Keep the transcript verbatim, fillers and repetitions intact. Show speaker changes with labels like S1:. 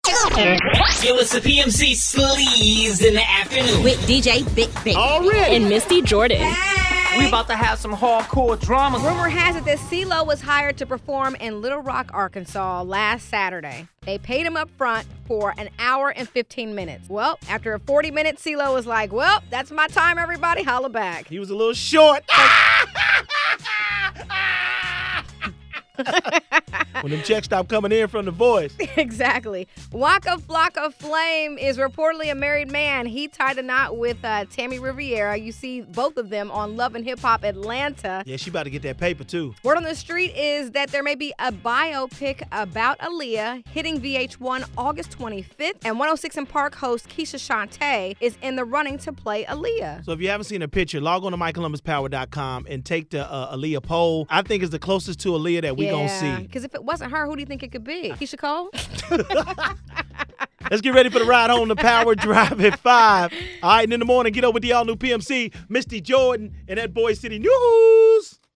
S1: Yo, it's the P M C Sleaze in the afternoon.
S2: With D J Big Big.
S3: Already.
S4: And Misty Jordan.
S1: Hey. We about to have some hardcore drama.
S5: Rumor has it that CeeLo was hired to perform in Little Rock, Arkansas last Saturday. They paid him up front for an hour and fifteen minutes. Well, after forty minutes, CeeLo was like, well, that's my time, everybody. Holla back.
S3: He was a little short. When them checks stop coming in from The Voice.
S5: Exactly. Waka Flocka Flame is reportedly a married man. He tied a knot with uh, Tammy Riviera. You see both of them on Love and Hip Hop Atlanta.
S3: Yeah, she about to get that paper, too.
S5: Word on the street is that there may be a biopic about Aaliyah hitting V H one August twenty-fifth. And one oh six in Park host Keisha Shantae is in the running to play Aaliyah.
S3: So if you haven't seen a picture, log on to my columbus power dot com and take the uh, Aaliyah poll. I think it's the closest to Aaliyah that we
S5: yeah,
S3: gonna see.
S5: Because if it wasn't her, who do you think it could be? Keisha Cole?
S3: Let's get ready for the ride home, the Power Drive at five. All right, and in the morning, get over with the all-new P M C, Misty Jordan, and that Boy City News.